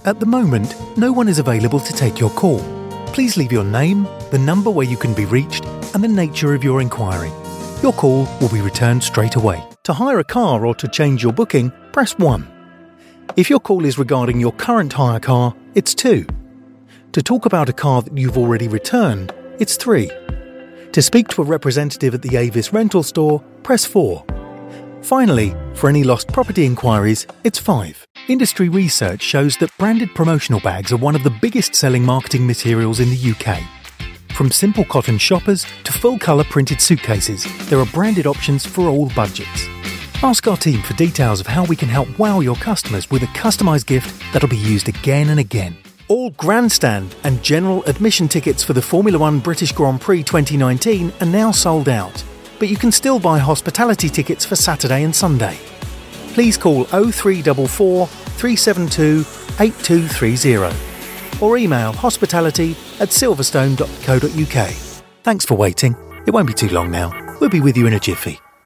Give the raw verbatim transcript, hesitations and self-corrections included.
At the moment, no one is available to take your call. Please leave your name, the number where you can be reached, and the nature of your inquiry. Your call will be returned straight away. To hire a car or to change your booking, press one. If your call is regarding your current hire car, it's two. To talk about a car that you've already returned, it's three. To speak to a representative at the Avis rental store, press four. Finally, for any lost property inquiries, it's five. Industry research shows that branded promotional bags are one of the biggest selling marketing materials in the U K. From simple cotton shoppers to full-colour printed suitcases, there are branded options for all budgets. Ask our team for details of how we can help wow your customers with a customised gift that'll be used again and again. All grandstand and general admission tickets for the Formula One British Grand Prix twenty nineteen are now sold out, but you can still buy hospitality tickets for Saturday and Sunday. Please call oh three four four, three seven two, eight two three zero or email hospitality at silverstone dot co dot uk. Thanks for waiting. It won't be too long now. We'll be with you in a jiffy.